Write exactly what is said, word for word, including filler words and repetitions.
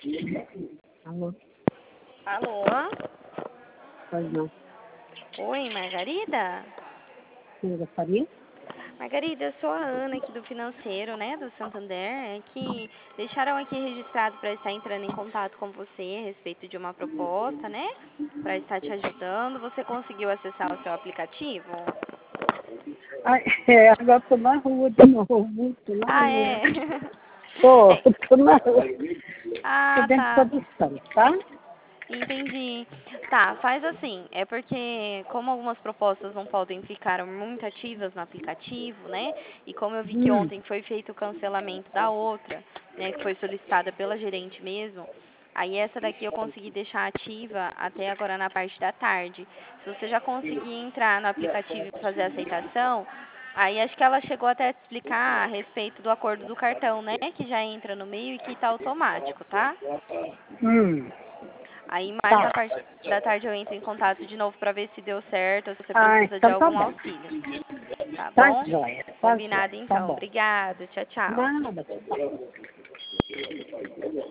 Alô? Alô? Pois não. Oi, Margarida? Você gostaria? Margarida, eu sou a Ana aqui do financeiro, né, do Santander, é que deixaram aqui registrado para estar entrando em contato com você a respeito de uma proposta, né, para estar te ajudando. Você conseguiu acessar o seu aplicativo? Ai, é, agora tô na rua de novo. Tô na Ah, rua. é? Tô, É. tô na rua. Tô Ah, dentro da tá. produção, tá? Entendi. Tá, faz assim, é porque como algumas propostas não podem ficar muito ativas no aplicativo, né? E como eu vi que Hum. ontem foi feito o cancelamento da outra, né, que foi solicitada pela gerente mesmo, aí essa daqui eu consegui deixar ativa até agora na parte da tarde. Se você já conseguir entrar no aplicativo e fazer a aceitação, aí acho que ela chegou até a te explicar a respeito do acordo do cartão, né, que já entra no meio e que tá automático, tá? Hum. Aí mais Tá. na parte da tarde eu entro em contato de novo para ver se deu certo ou se você Ah, precisa de então tá algum bom. auxílio. Tá Tá bom? jóia, tá Combinado jóia, tá então. bom. Obrigada. Tchau, tchau. Nada, tchau.